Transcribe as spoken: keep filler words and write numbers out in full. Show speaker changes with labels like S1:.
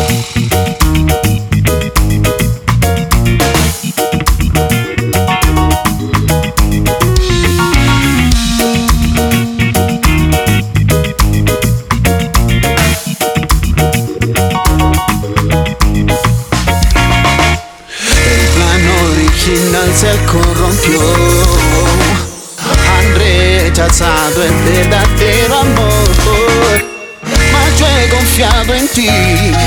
S1: Se corrompió, han rechazado el verdadero amor, mas yo he confiado en ti.